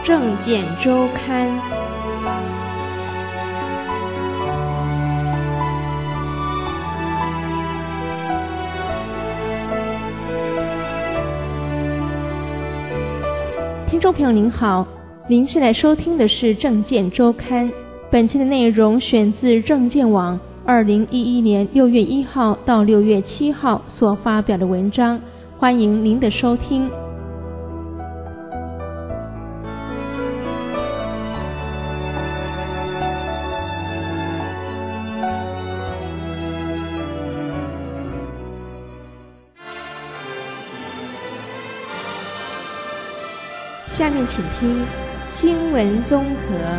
政见周刊。听众朋友您好，您现在收听的是政见周刊，本期的内容选自政见网2011年6月1号到6月7号所发表的文章，欢迎您的收听。下面请听新闻综合。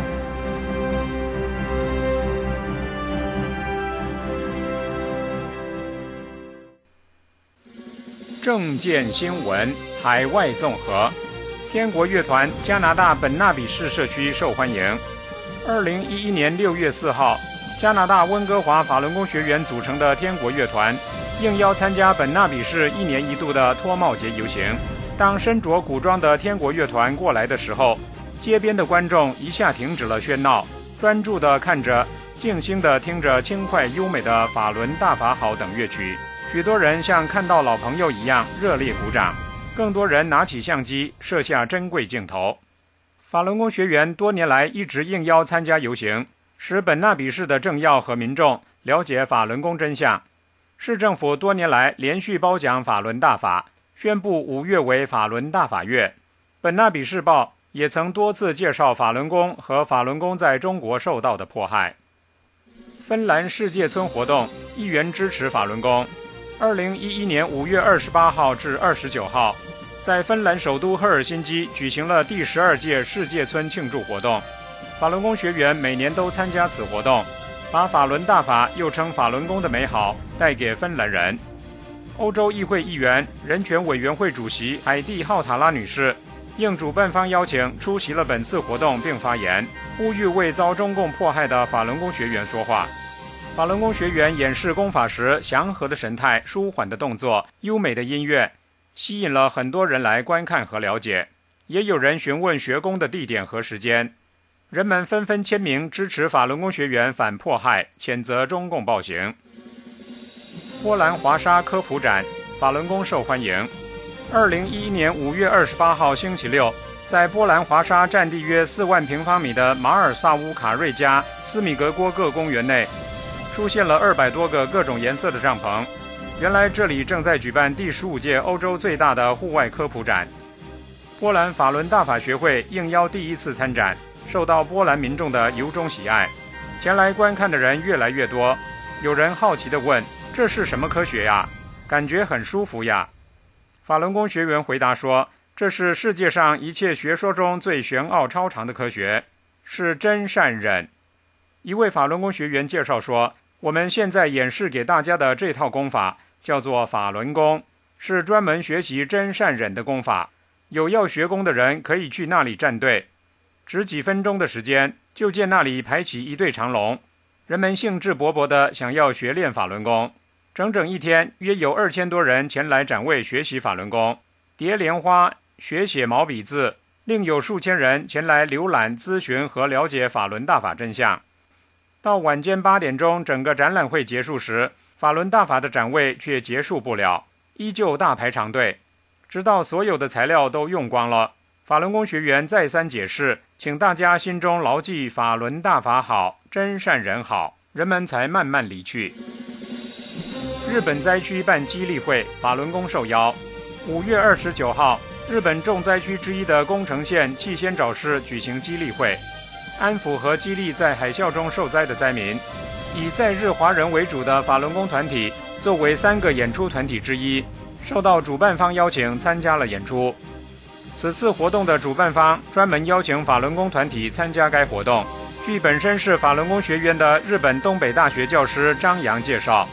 政见新闻海外综合。天国乐团加拿大本纳比市社区受欢迎。2011年6月4号，加拿大温哥华法轮功学院组成的天国乐团应邀参加本纳比市1年1度的脱帽节游行。当身着古装的天国乐团过来的时候，街边的观众一下停止了喧闹，专注地看着，静心地听着轻快优美的法轮大法好等乐曲。许多人像看到老朋友一样热烈鼓掌，更多人拿起相机摄下珍贵镜头。法轮功学员多年来一直应邀参加游行，使本纳比市的政要和民众了解法轮功真相。市政府多年来连续褒奖法轮大法，宣布5月为法轮大法月。本纳比市报也曾多次介绍法轮功和法轮功在中国受到的迫害。芬兰世界村活动，议员支持法轮功。2011年5月28号至29号，在芬兰首都赫尔辛基举行了第12届世界村庆祝活动。法轮功学员每年都参加此活动，把法轮大法又称法轮功的美好带给芬兰人。欧洲议会议员、人权委员会主席海蒂·浩塔拉女士应主办方邀请出席了本次活动并发言，呼吁为遭中共迫害的法轮功学员说话。法轮功学员演示功法时祥和的神态、舒缓的动作、优美的音乐，吸引了很多人来观看和了解。也有人询问学功的地点和时间，人们纷纷签名支持法轮功学员反迫害，谴责中共暴行。波兰华沙科普展，法轮功受欢迎。2011年5月28号星期六，在波兰华沙占地约4万平方米的马尔萨乌卡瑞加斯米格郭各公园内，出现了200多个各种颜色的帐篷。原来这里正在举办第15届欧洲最大的户外科普展。波兰法轮大法学会应邀第一次参展，受到波兰民众的由衷喜爱。前来观看的人越来越多，有人好奇地问：这是什么科学呀？感觉很舒服呀。法轮功学员回答说，这是世界上一切学说中最玄奥超长的科学，是真善忍。一位法轮功学员介绍说，我们现在演示给大家的这套功法叫做法轮功，是专门学习真善忍的功法。有要学功的人可以去那里站队，只几分钟的时间，就见那里排起一队长龙，人们兴致勃勃地想要学练法轮功。整整一天，约有2000多人前来展位学习法轮功，叠莲花、学写毛笔字，另有数千人前来浏览、咨询和了解法轮大法真相。到晚间8点钟，整个展览会结束时，法轮大法的展位却结束不了，依旧大排长队，直到所有的材料都用光了。法轮功学员再三解释，请大家心中牢记法轮大法好，真善人好，人们才慢慢离去。日本灾区办激励会，法轮功受邀。5月29号，日本重灾区之一的宫城县气仙沼市举行激励会，安抚和激励在海啸中受灾的灾民。以在日华人为主的法轮功团体作为3个演出团体之一，受到主办方邀请参加了演出。此次活动的主办方专门邀请法轮功团体参加该活动。据本身是法轮功学员的日本东北大学教师张扬介绍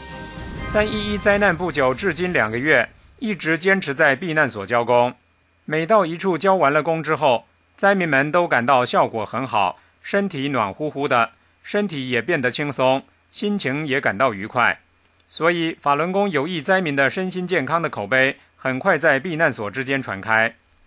，311灾难不久至今2个月，一直坚持在避难所教功。每到一处教完了功之后，灾民们都感到效果很好，身体暖乎乎的，身体也变得轻松，心情也感到愉快。所以法轮功有益灾民的身心健康的口碑很快在避难所之间传开。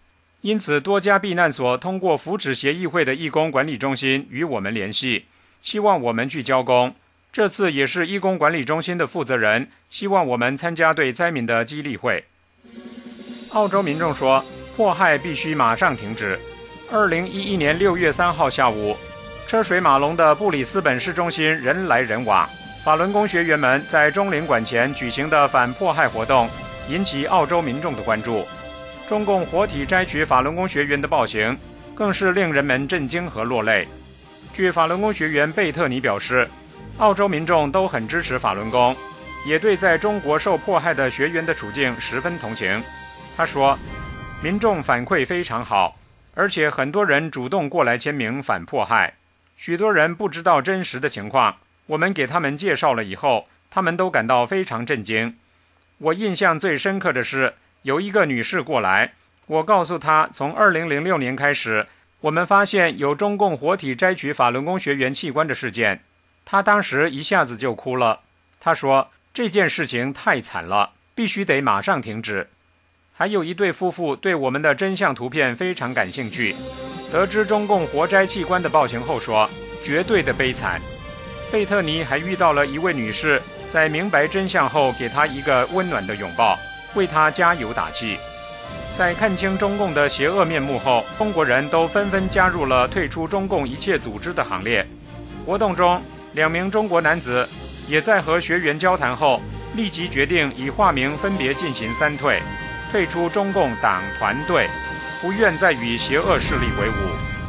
因此多家避难所通过福祉协议会的义工管理中心与我们联系，希望我们去交工。这次也是义工管理中心的负责人希望我们参加对灾民的激励会。澳洲民众说，迫害必须马上停止。2011年6月3号下午，车水马龙的布里斯本市中心人来人往，法轮功学员们在中领馆前举行的反迫害活动引起澳洲民众的关注。中共活体摘取法轮功学员的暴行更是令人们震惊和落泪。据法轮功学员贝特尼表示，澳洲民众都很支持法轮功，也对在中国受迫害的学员的处境十分同情。他说，民众反馈非常好，而且很多人主动过来签名反迫害。许多人不知道真实的情况，我们给他们介绍了以后，他们都感到非常震惊。我印象最深刻的是，有一个女士过来，我告诉她，从2006年开始，我们发现有中共活体摘取法轮功学员器官的事件。她当时一下子就哭了。她说，这件事情太惨了，必须得马上停止。还有一对夫妇对我们的真相图片非常感兴趣，得知中共活摘器官的暴行后说，绝对的悲惨。贝特尼还遇到了一位女士，在明白真相后给她一个温暖的拥抱，为她加油打气。在看清中共的邪恶面目后，中国人都纷纷加入了退出中共一切组织的行列。活动中，2名中国男子也在和学员交谈后，立即决定以化名分别进行3退，退出中共党团队，不愿再与邪恶势力为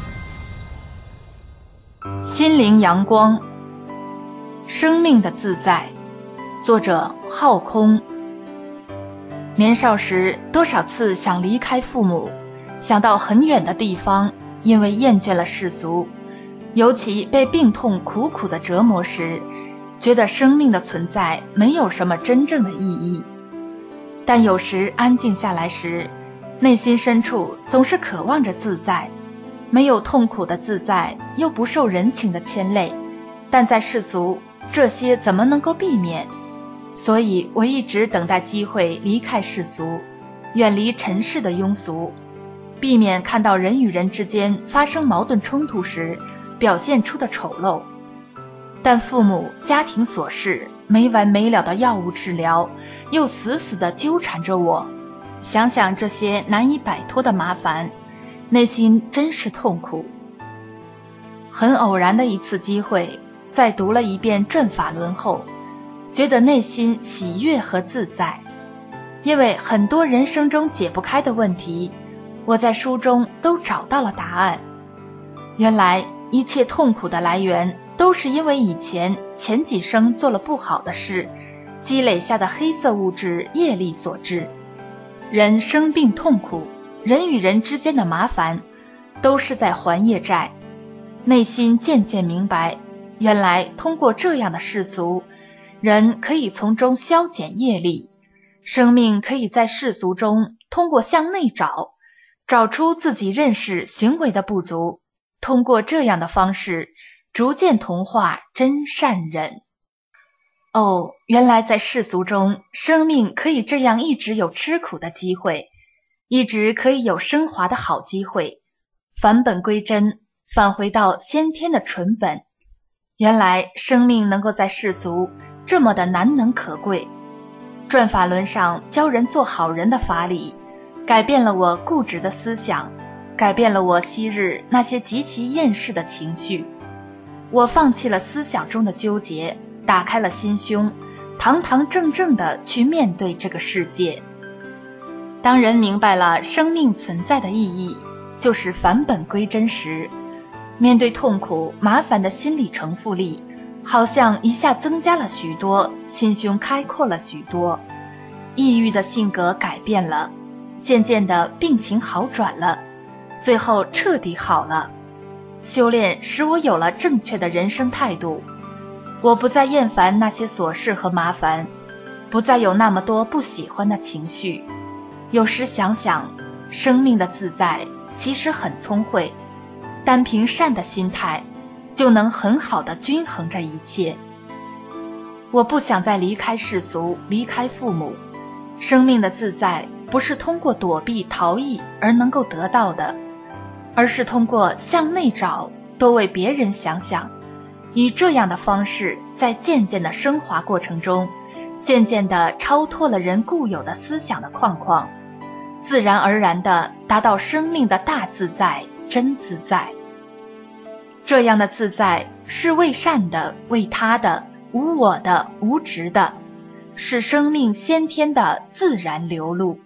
伍。 心灵阳光，生命的自在，作者浩空。年少时多少次想离开父母，想到很远的地方，因为厌倦了世俗，尤其被病痛苦苦的折磨时，觉得生命的存在没有什么真正的意义。但有时安静下来时，内心深处总是渴望着自在，没有痛苦的自在，又不受人情的牵累，但在世俗，这些怎么能够避免？所以我一直等待机会离开世俗，远离尘世的庸俗，避免看到人与人之间发生矛盾冲突时表现出的丑陋。但父母、家庭琐事、没完没了的药物治疗又死死地纠缠着我，想想这些难以摆脱的麻烦，内心真是痛苦。很偶然的一次机会，在读了一遍《转法轮》后，觉得内心喜悦和自在。因为很多人生中解不开的问题，我在书中都找到了答案。原来一切痛苦的来源都是因为以前几生做了不好的事，积累下的黑色物质业力所致。人生病痛苦，人与人之间的麻烦，都是在还业债。内心渐渐明白，原来通过这样的世俗，人可以从中消减业力，生命可以在世俗中通过向内找出自己认识行为的不足，通过这样的方式逐渐同化真善忍。哦，原来在世俗中，生命可以这样一直有吃苦的机会，一直可以有升华的好机会，返本归真，返回到先天的纯本。原来生命能够在世俗这么的难能可贵。转法轮上教人做好人的法理，改变了我固执的思想，改变了我昔日那些极其厌世的情绪。我放弃了思想中的纠结，打开了心胸，堂堂正正地去面对这个世界。当人明白了生命存在的意义，就是返本归真时，面对痛苦麻烦的心理承负力好像一下增加了许多，心胸开阔了许多，抑郁的性格改变了，渐渐的病情好转了，最后彻底好了。修炼使我有了正确的人生态度，我不再厌烦那些琐事和麻烦，不再有那么多不喜欢的情绪。有时想想，生命的自在其实很聪慧，单凭善的心态就能很好的均衡这一切。我不想再离开世俗，离开父母， 生命的自在不是通过躲避逃逸而能够得到的，而是通过向内找，多为别人想想，以这样的方式在渐渐的升华过程中，渐渐地超脱了人固有的思想的框框，自然而然地达到生命的大自在、真自在。这样的自在是为善的、为他的、无我的、无执的，是生命先天的自然流露。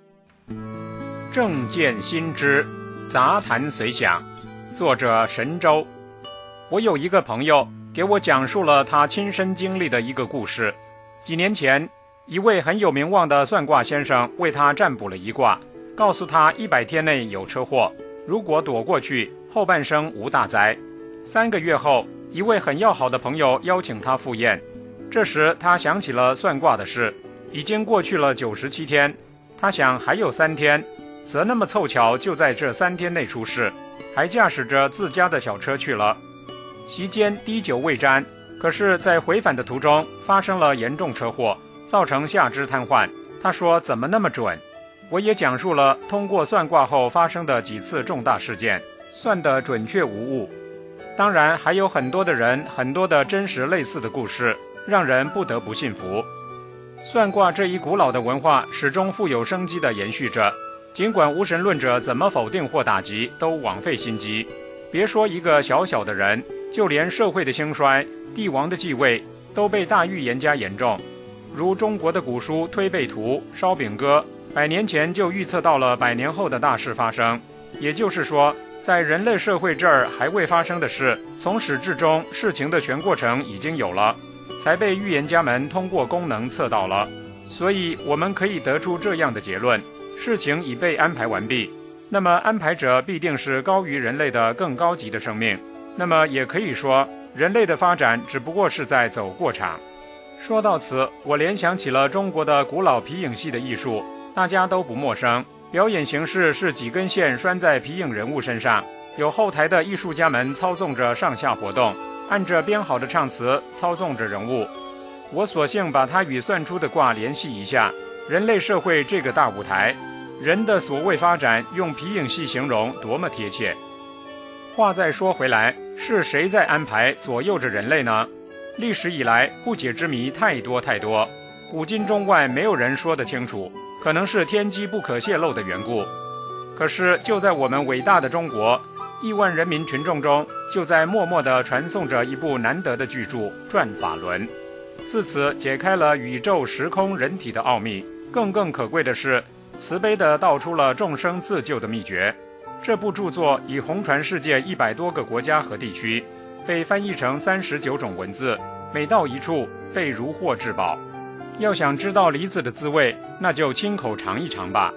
正见心知，杂谈随想。作者神州。我有一个朋友给我讲述了他亲身经历的一个故事。几年前，一位很有名望的算卦先生为他占卜了一卦，告诉他100天内有车祸，如果躲过去，后半生无大灾。3个月后，一位很要好的朋友邀请他赴宴。这时他想起了算卦的事，已经过去了97天，他想还有3天，则那么凑巧就在这3天内出事，还驾驶着自家的小车去了。席间滴酒未沾，可是在回返的途中发生了严重车祸，造成下肢瘫痪。他说怎么那么准？我也讲述了通过算卦后发生的几次重大事件，算得准确无误。当然还有很多的人，很多的真实类似的故事，让人不得不信服。算卦这一古老的文化始终富有生机地延续着，尽管无神论者怎么否定或打击，都枉费心机。别说一个小小的人，就连社会的兴衰、帝王的继位，都被大预言家言中。如中国的古书《推背图》《烧饼歌》，100年前就预测到了100年后的大事发生。也就是说，在人类社会这儿还未发生的事，从始至终事情的全过程已经有了，才被预言家们通过功能测到了。所以我们可以得出这样的结论：事情已被安排完毕。那么安排者必定是高于人类的更高级的生命。那么也可以说，人类的发展只不过是在走过场。说到此，我联想起了中国的古老皮影戏的艺术，大家都不陌生。表演形式是几根线拴在皮影人物身上，有后台的艺术家们操纵着上下活动，按着编好的唱词操纵着人物。我索性把它与算出的卦联系一下，人类社会这个大舞台，人的所谓发展用皮影戏形容多么贴切。话再说回来，是谁在安排左右着人类呢？历史以来不解之谜太多太多，古今中外没有人说得清楚，可能是天机不可泄露的缘故。可是就在我们伟大的中国，亿万人民群众中，就在默默地传颂着一部难得的巨著《转法轮》，自此解开了宇宙时空人体的奥秘。更可贵的是，慈悲地道出了众生自救的秘诀。这部著作已红传世界100多个国家和地区，被翻译成39种文字，每到一处被如获至宝。要想知道梨子的滋味，那就亲口尝一尝吧。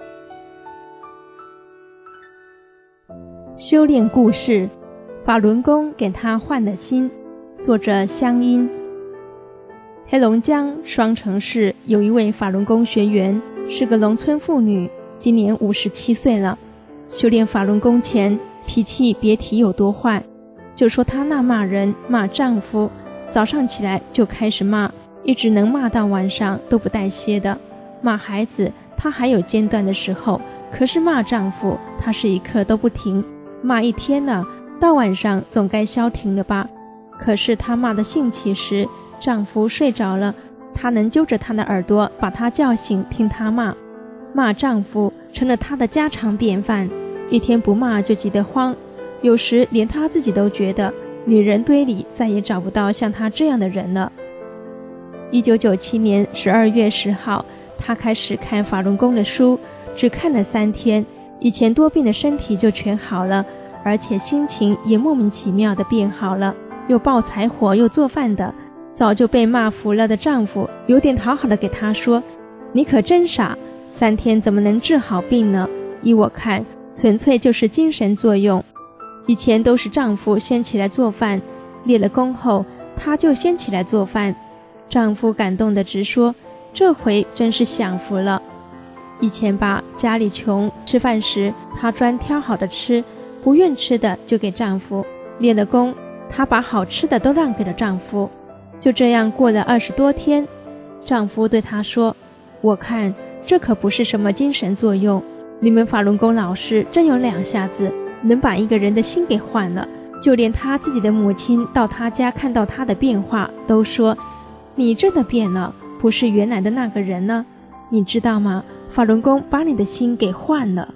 修炼故事，法轮功给他换了心。作者香音。黑龙江双城市有一位法轮功学员，是个农村妇女，今年57岁了。修炼法轮功前，脾气别提有多坏，就说她那骂人、骂丈夫，早上起来就开始骂，一直能骂到晚上都不带歇的。骂孩子，她还有间断的时候，可是骂丈夫，她是一刻都不停。骂一天了，到晚上总该消停了吧？可是她骂得兴起时，丈夫睡着了，她能揪着他的耳朵把他叫醒，听他骂。骂丈夫成了她的家常便饭，一天不骂就急得慌，有时连她自己都觉得女人堆里再也找不到像她这样的人了。1997年12月10号，她开始看法轮功的书，只看了3天，以前多病的身体就全好了，而且心情也莫名其妙地变好了。又抱柴火又做饭的，早就被骂服了的丈夫有点讨好的给她说：“你可真傻，3天怎么能治好病呢？依我看，纯粹就是精神作用。”以前都是丈夫先起来做饭，练了功后，她就先起来做饭。丈夫感动地直说：“这回真是享福了。”以前吧，家里穷，吃饭时她专挑好的吃，不愿吃的就给丈夫。练了功，她把好吃的都让给了丈夫。就这样过了20多天，丈夫对她说：“我看这可不是什么精神作用。你们法轮功老师真有两下子，能把一个人的心给换了。就连他自己的母亲到他家看到他的变化，都说你真的变了，不是原来的那个人了。你知道吗？法轮功把你的心给换了。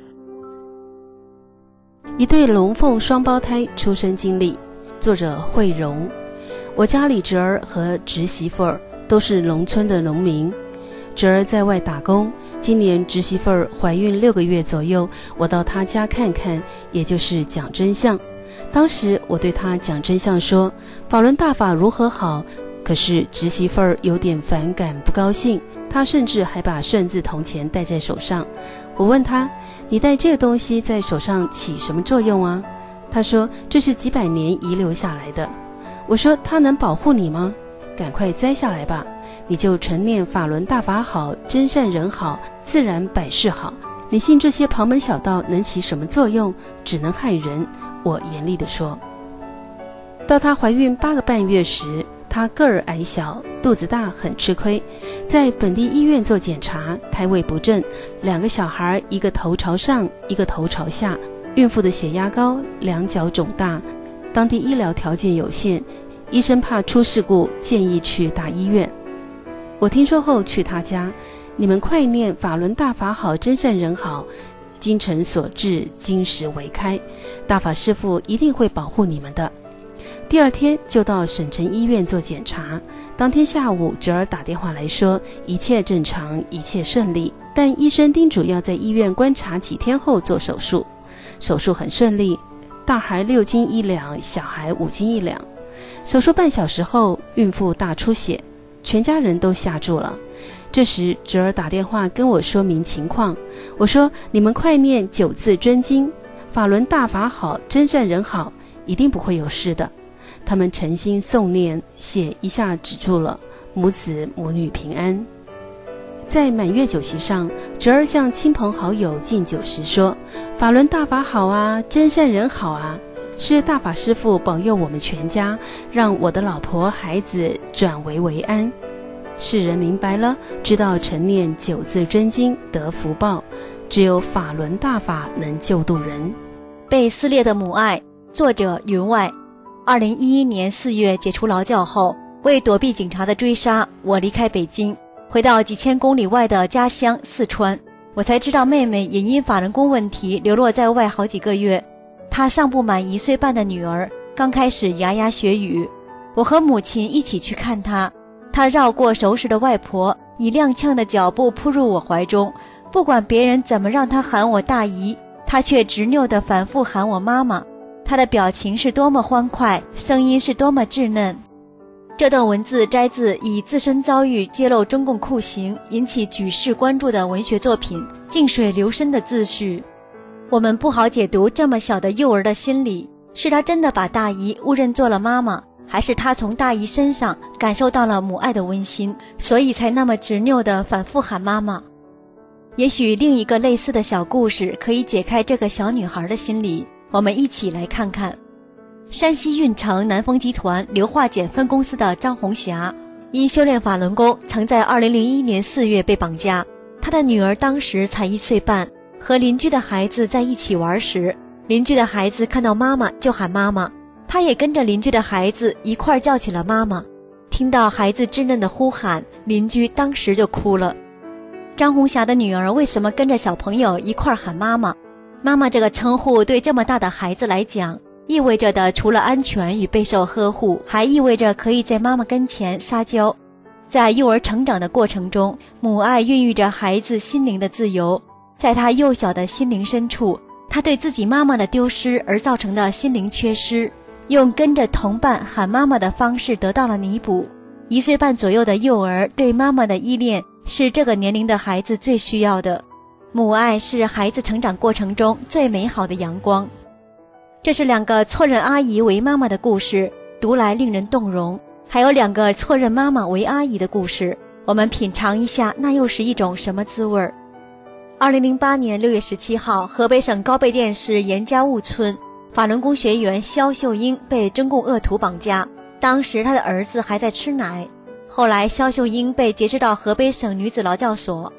一对龙凤双胞胎出生经历，作者慧荣。我家里侄儿和侄媳妇儿都是农村的农民，侄儿在外打工，今年侄媳妇儿怀孕6个月左右，我到她家看看，也就是讲真相。当时我对她讲真相说，法轮大法如何好，可是侄媳妇儿有点反感不高兴，她甚至还把顺字铜钱戴在手上。我问她，你戴这个东西在手上起什么作用啊？她说这是几百年遗留下来的。我说它能保护你吗？赶快摘下来吧，你就晨念法轮大法好，真善人好，自然百事好。你信这些旁门小道能起什么作用？只能害人，我严厉地说。到她怀孕8个半月时，她个儿矮小，肚子大，很吃亏，在本地医院做检查，胎位不正，2个小孩，一个头朝上，一个头朝下，孕妇的血压高，2脚肿大，当地医疗条件有限，医生怕出事故，建议去大医院。我听说后去他家，你们快念法轮大法好，真善人好，精诚所至，金石为开，大法师父一定会保护你们的。第2天就到省城医院做检查，当天下午侄儿打电话来说一切正常，一切顺利，但医生叮嘱要在医院观察几天后做手术。手术很顺利，大孩6斤1两，小孩5斤1两。手术半小时后，孕妇大出血，全家人都吓住了。这时侄儿打电话跟我说明情况，我说你们快念9字真经，法轮大法好，真善人好，一定不会有事的。他们诚心诵念，血一下止住了，母子母女平安。在满月酒席上，侄儿向亲朋好友敬酒时说，法轮大法好啊，真善人好啊，是大法师父保佑我们全家，让我的老婆孩子转危为安。世人明白了，知道晨念9字真经得福报，只有法轮大法能救度人。 被撕裂的母爱，作者云外。2011年4月解除劳教后，为躲避警察的追杀，我离开北京，回到几千公里外的家乡四川。我才知道妹妹也因法轮功问题流落在外好几个月。她尚不满1岁半的女儿刚开始牙牙学语，我和母亲一起去看她。她绕过熟识的外婆，以踉跄的脚步扑入我怀中，不管别人怎么让她喊我大姨，她却执拗地反复喊我妈妈。她的表情是多么欢快，声音是多么稚嫩。这段文字摘自以自身遭遇揭露中共酷刑引起举世关注的文学作品《静水流深》的自序。我们不好解读这么小的幼儿的心理，是他真的把大姨误认做了妈妈，还是他从大姨身上感受到了母爱的温馨，所以才那么执拗地反复喊妈妈。也许另一个类似的小故事可以解开这个小女孩的心理，我们一起来看看。山西运城南丰集团硫化碱分公司的张红霞，因修炼法轮功，曾在2001年4月被绑架。她的女儿当时才1岁半，和邻居的孩子在一起玩时，邻居的孩子看到妈妈就喊妈妈，她也跟着邻居的孩子一块叫起了妈妈。听到孩子稚嫩的呼喊，邻居当时就哭了。张红霞的女儿为什么跟着小朋友一块喊妈妈？妈妈这个称呼对这么大的孩子来讲，意味着的除了安全与备受呵护，还意味着可以在妈妈跟前撒娇。在幼儿成长的过程中，母爱孕育着孩子心灵的自由。在他幼小的心灵深处，他对自己妈妈的丢失而造成的心灵缺失，用跟着同伴喊妈妈的方式得到了弥补。1岁半左右的幼儿对妈妈的依恋，是这个年龄的孩子最需要的。母爱是孩子成长过程中最美好的阳光。这是2个错认阿姨为妈妈的故事，读来令人动容。还有2个错认妈妈为阿姨的故事，我们品尝一下那又是一种什么滋味。2008年6月17号，河北省高碑店市严家务村，法轮功学员肖秀英被中共恶徒绑架，当时她的儿子还在吃奶。后来肖秀英被劫持到河北省女子劳教所，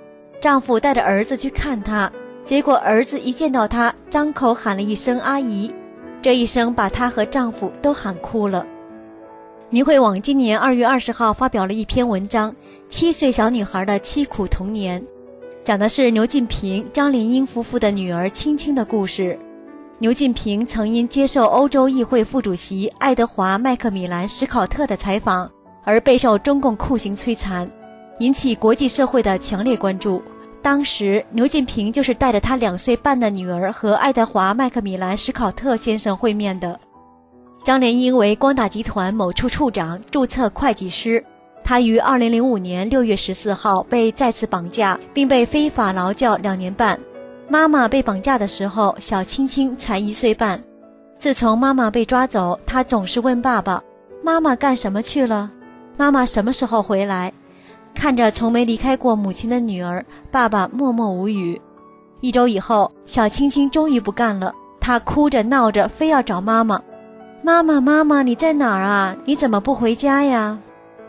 丈夫带着儿子去看她，结果儿子一见到她，张口喊了一声阿姨，这一声把她和丈夫都喊哭了。明慧网今年2月20号发表了一篇文章，7岁小女孩的凄苦童年，讲的是牛晋平、张莲英夫妇的女儿青青的故事。牛晋平曾因接受欧洲议会副主席爱德华·麦克米兰·史考特的采访而备受中共酷刑摧残，引起国际社会的强烈关注。当时牛晋平就是带着他2岁半的女儿和爱德华·麦克米兰·史考特先生会面的。张莲英为光大集团某处处长、注册会计师，他于2005年6月14号被再次绑架，并被非法劳教2年半。妈妈被绑架的时候，小青青才1岁半。自从妈妈被抓走，他总是问爸爸：妈妈干什么去了？妈妈什么时候回来？看着从没离开过母亲的女儿，爸爸默默无语。1周以后，小青青终于不干了，她哭着闹着非要找妈妈。妈妈，妈妈，你在哪儿啊？你怎么不回家呀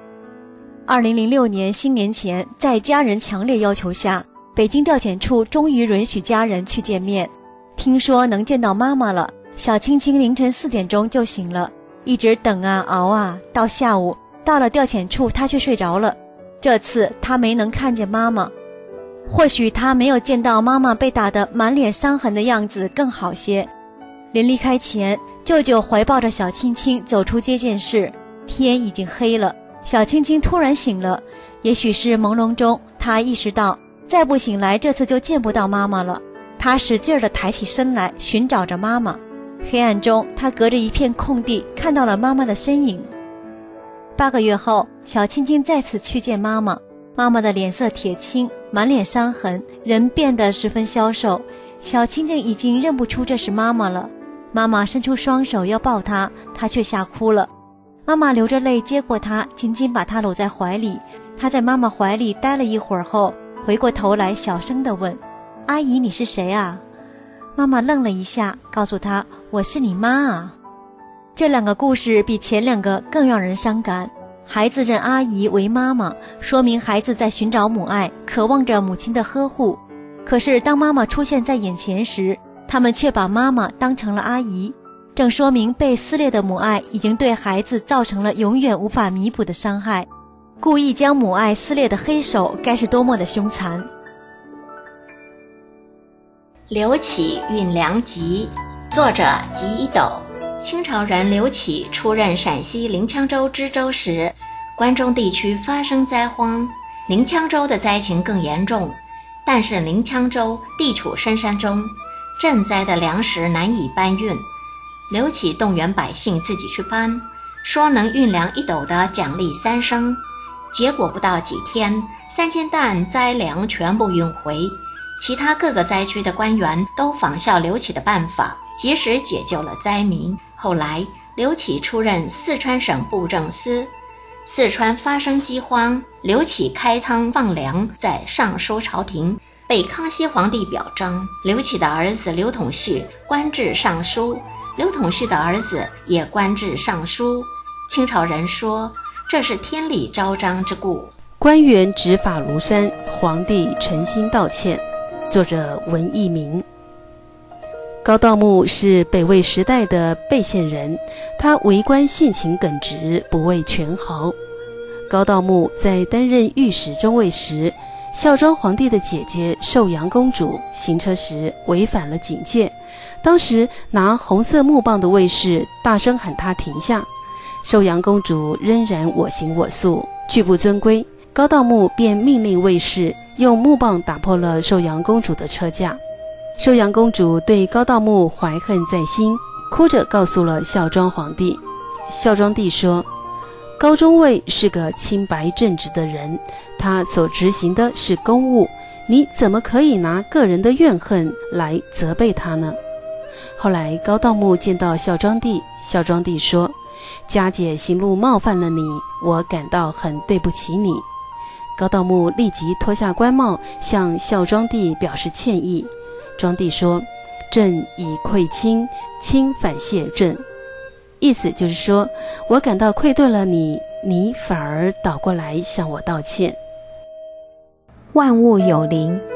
？2006年新年前，在家人强烈要求下，北京调遣处终于允许家人去见面。听说能见到妈妈了，小青青凌晨4点钟就醒了，一直等啊熬啊，到下午到了调遣处，她却睡着了。这次她没能看见妈妈，或许她没有见到妈妈被打得满脸伤痕的样子更好些。临离开前，舅舅怀抱着小青青走出接见室，天已经黑了。小青青突然醒了，也许是朦胧中，她意识到再不醒来，这次就见不到妈妈了。她使劲地抬起身来，寻找着妈妈。黑暗中，她隔着一片空地看到了妈妈的身影。8个月后，小青青再次去见妈妈，妈妈的脸色铁青，满脸伤痕，人变得十分消瘦。小青青已经认不出这是妈妈了。妈妈伸出双手要抱她，她却吓哭了。妈妈流着泪接过她，紧紧把她搂在怀里。她在妈妈怀里待了一会儿后，回过头来小声地问：阿姨，你是谁啊？妈妈愣了一下，告诉她：我是你妈啊。这2个故事比前2个更让人伤感。孩子认阿姨为妈妈，说明孩子在寻找母爱，渴望着母亲的呵护。可是当妈妈出现在眼前时，他们却把妈妈当成了阿姨，正说明被撕裂的母爱已经对孩子造成了永远无法弥补的伤害。故意将母爱撕裂的黑手该是多么的凶残。 刘启运粮集，作者吉一斗。清朝人刘启出任陕西临羌州知州时，关中地区发生灾荒，临羌州的灾情更严重。但是临羌州地处深山中，赈灾的粮食难以搬运，刘启动员百姓自己去搬，说能运粮1斗的奖励3升。结果不到几天，3000担灾粮全部运回。其他各个灾区的官员都仿效刘启的办法，及时解救了灾民。后来刘启出任四川省布政司，四川发生饥荒，刘启开仓放粮，在上书朝廷，被康熙皇帝表彰。刘启的儿子刘统绪官至尚书，刘统绪的儿子也官至尚书。清朝人说，这是天理昭彰之故。 官员执法如山，皇帝诚心道歉。作者文艺明。高道穆是北魏时代的沛县人，他为官性情耿直，不畏权豪。高道穆在担任御史中尉时，孝庄皇帝的姐姐寿阳公主行车时违反了警戒，当时拿红色木棒的卫士大声喊她停下，寿阳公主仍然我行我素，拒不遵规。高道穆便命令卫士用木棒打破了寿阳公主的车架。寿阳公主对高道穆怀恨在心，哭着告诉了孝庄皇帝。孝庄帝说，高中尉是个清白正直的人，他所执行的是公务，你怎么可以拿个人的怨恨来责备他呢？后来高道穆见到孝庄帝，孝庄帝说，家姐行路冒犯了你，我感到很对不起你。高道穆立即脱下官帽，向孝庄帝表示歉意。庄帝说，朕已愧卿，卿反谢朕。意思就是说，我感到愧对了你，你反而倒过来向我道歉。 万物有灵，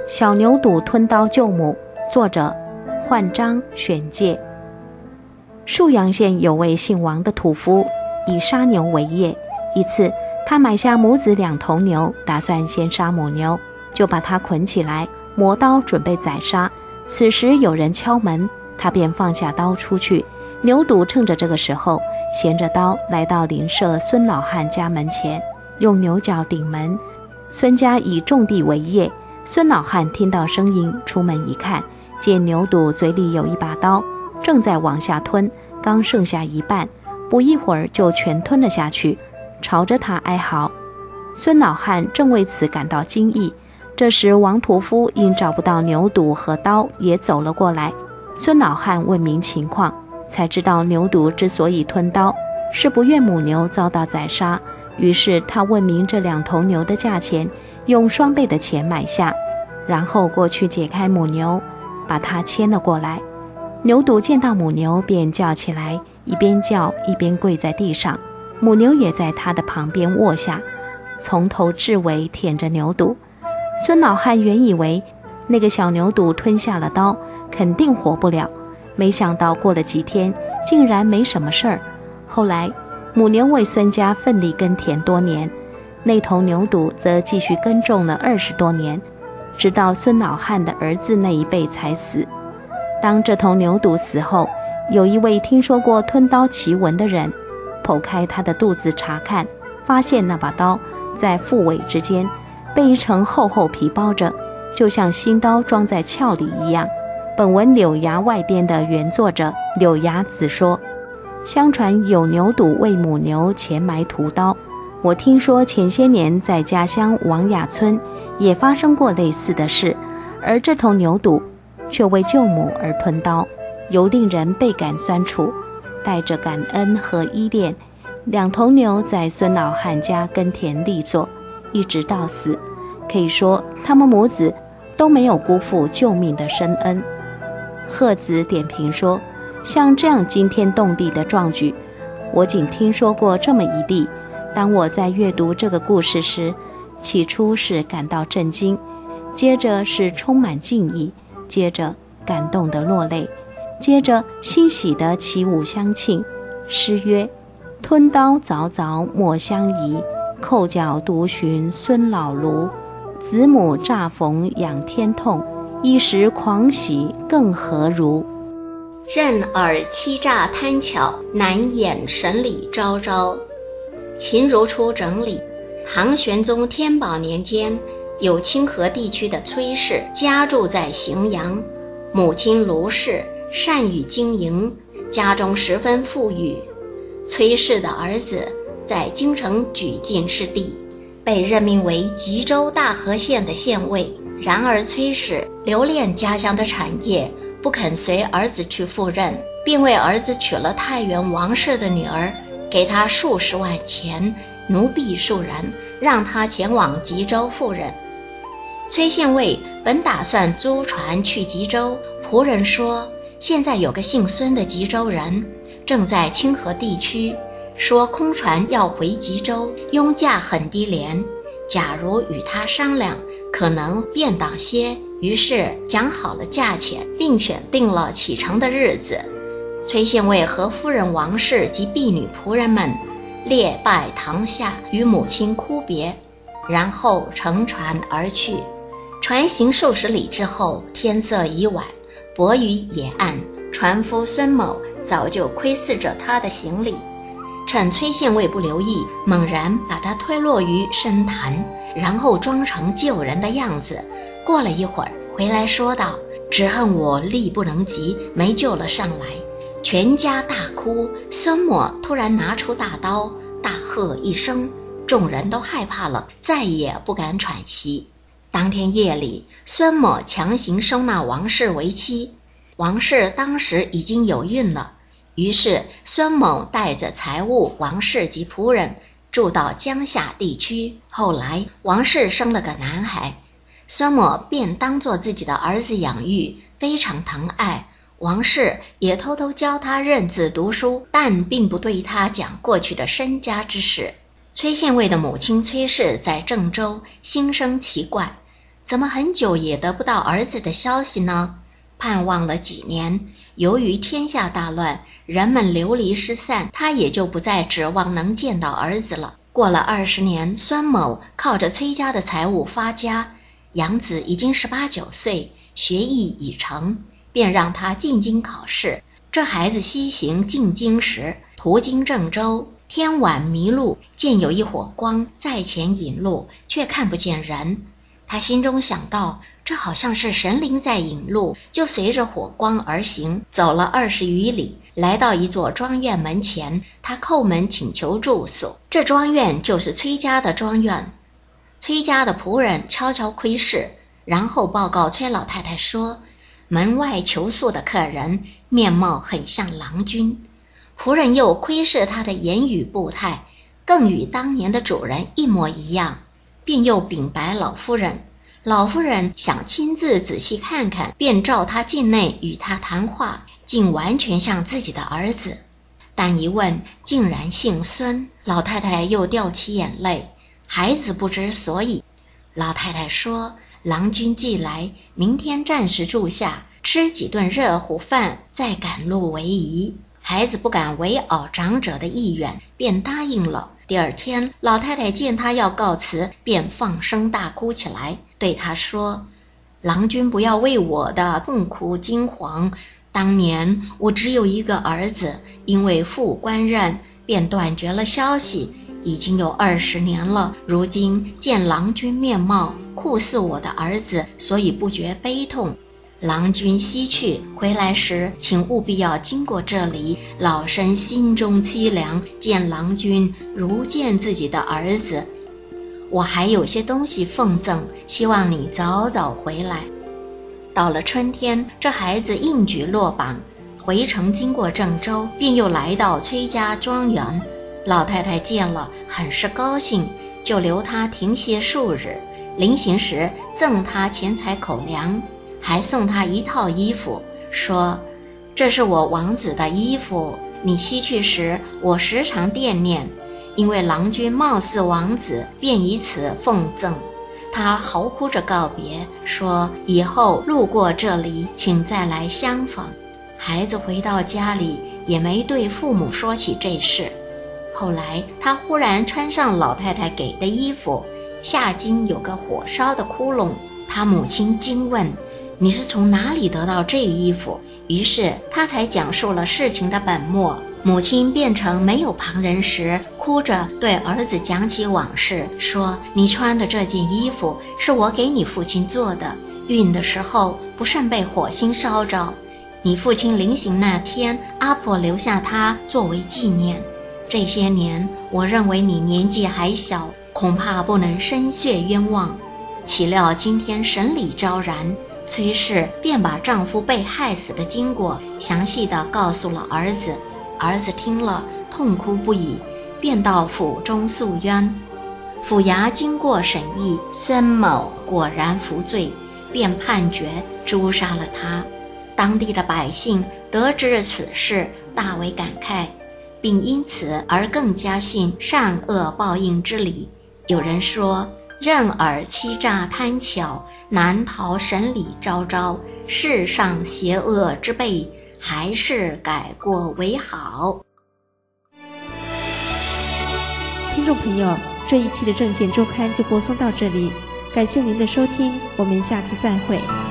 小牛犊吞刀救母，作者焕章选介。沭阳县有位姓王的屠夫，以杀牛为业。一次，他买下母子2头牛，打算先杀母牛，就把它捆起来，磨刀准备宰杀。此时有人敲门，他便放下刀出去。牛犊趁着这个时候，衔着刀来到邻舍孙老汉家门前，用牛角顶门。孙家以种地为业，孙老汉听到声音，出门一看，见牛犊嘴里有一把刀，正在往下吞，刚剩下一半，不一会儿就全吞了下去，朝着他哀嚎。孙老汉正为此感到惊异，这时王屠夫因找不到牛犊和刀，也走了过来。孙老汉问明情况，才知道牛犊之所以吞刀，是不愿母牛遭到宰杀，于是他问明这2头牛的价钱，用双倍的钱买下，然后过去解开母牛，把它牵了过来。牛犊见到母牛便叫起来，一边叫一边跪在地上，母牛也在他的旁边卧下，从头至尾舔着牛犊。孙老汉原以为那个小牛犊吞下了刀，肯定活不了，没想到过了几天，竟然没什么事儿。后来母牛为孙家奋力耕田多年，那头牛犊则继续耕种了20多年，直到孙老汉的儿子那一辈才死。当这头牛犊死后，有一位听说过吞刀奇闻的人，剖开他的肚子查看，发现那把刀在腹尾之间，被一层厚厚皮包着，就像新刀装在鞘里一样。本文柳芽外边的原作者柳芽子说，相传有牛犊为母牛前埋屠刀。我听说前些年在家乡王雅村也发生过类似的事，而这头牛犊却为救母而吞刀，尤令人倍感酸楚。带着感恩和依恋，2头牛在孙老汉家耕田力作，一直到死。可以说他们母子都没有辜负救命的深恩。贺子点评说，像这样惊天动地的壮举，我仅听说过这么一例。当我在阅读这个故事时，起初是感到震惊，接着是充满敬意，接着感动得落泪，接着欣喜得起舞相庆。诗曰：吞刀凿凿莫相宜，扣脚独寻孙老庐。子母乍逢仰天痛，一时狂喜更何如。 任尔欺诈贪巧，难掩神理昭昭。秦如初整理，唐玄宗天宝年间，有清河地区的崔氏家住在荥阳，母亲卢氏善于经营，家中十分富裕。崔氏的儿子在京城举进士第，被任命为吉州大河县的县尉。然而崔氏留恋家乡的产业，不肯随儿子去赴任，并为儿子娶了太原王氏的女儿，给他数十万钱，奴婢数人，让他前往吉州赴任。崔县尉本打算租船去吉州，仆人说现在有个姓孙的吉州人正在清河地区，说空船要回吉州，佣价很低廉，假如与他商量，可能便当些。于是讲好了价钱，并选定了启程的日子。崔县尉和夫人王氏及婢女仆人们列拜堂下，与母亲哭别，然后乘船而去。船行数十里之后，天色已晚，薄雨也暗，船夫孙某早就窥视着他的行李，趁崔县尉不留意，猛然把他推落于深潭，然后装成救人的样子。过了一会儿回来说道，只恨我力不能及，没救了上来。全家大哭，孙某突然拿出大刀，大喝一声，众人都害怕了，再也不敢喘息。当天夜里，孙某强行收纳王氏为妻，王氏当时已经有孕了，于是孙某带着财物、王氏及仆人住到江夏地区。后来王氏生了个男孩，孙某便当作自己的儿子养育，非常疼爱。王氏也偷偷教他认字读书，但并不对他讲过去的身家之事。崔县尉的母亲崔氏在郑州心生奇怪， 怎么很久也得不到儿子的消息呢？盼望了几年，由于天下大乱，人们流离失散，他也就不再指望能见到儿子了。过了20年，孙某靠着崔家的财物发家，养子已经18、19岁，学艺已成，便让他进京考试。这孩子西行进京时，途经郑州，天晚迷路，见有一火光在前引路，却看不见人。他心中想到，这好像是神灵在引路，就随着火光而行，走了20余里，来到一座庄院门前，他叩门请求住宿。这庄院就是崔家的庄院。崔家的仆人悄悄窥视，然后报告崔老太太说，门外求宿的客人面貌很像郎君。仆人又窥视他的言语步态，更与当年的主人一模一样，便又禀白老夫人。老夫人想亲自仔细看看，便召他进内与他谈话，竟完全像自己的儿子。但一问，竟然姓孙。老太太又掉起眼泪，孩子不知所以。老太太说，郎君既来，明天暂时住下，吃几顿热乎饭，再赶路为宜。孩子不敢违拗长者的意愿，便答应了。第二天，老太太见他要告辞，便放声大哭起来，对他说，郎君不要为我的痛哭惊惶，当年我只有一个儿子，因为父官任，便断绝了消息，已经有20年了。如今见郎君面貌酷似我的儿子，所以不觉悲痛。郎君西去，回来时请务必要经过这里，老身心中凄凉，见郎君如见自己的儿子。我还有些东西奉赠，希望你早早回来。到了春天，这孩子应举落榜，回程经过郑州，便又来到崔家庄园。老太太见了，很是高兴，就留他停歇数日，临行时赠他钱财口粮，还送他一套衣服，说，这是我王子的衣服，你西去时我时常惦念，因为郎君貌似王子，便以此奉赠。他嚎哭着告别，说以后路过这里请再来相访。孩子回到家里也没对父母说起这事。后来他忽然穿上老太太给的衣服，下襟有个火烧的窟窿，他母亲惊问，你是从哪里得到这衣服？于是他才讲述了事情的本末。母亲变成没有旁人时，哭着对儿子讲起往事，说，你穿的这件衣服是我给你父亲做的，运的时候不慎被火星烧着，你父亲临行那天，阿婆留下它作为纪念。这些年我认为你年纪还小，恐怕不能伸血冤枉。岂料今天审理昭然，崔氏便把丈夫被害死的经过详细地告诉了儿子。儿子听了痛哭不已，便到府中诉冤。府衙经过审议，孙某果然服罪，便判决诛杀了他。当地的百姓得知此事，大为感慨，并因此而更加信善恶报应之理。有人说，任尔欺诈贪巧，难逃审理昭昭，世上邪恶之辈，还是改过为好。 听众朋友，这一期的证件周刊就播送到这里，感谢您的收听，我们下次再会。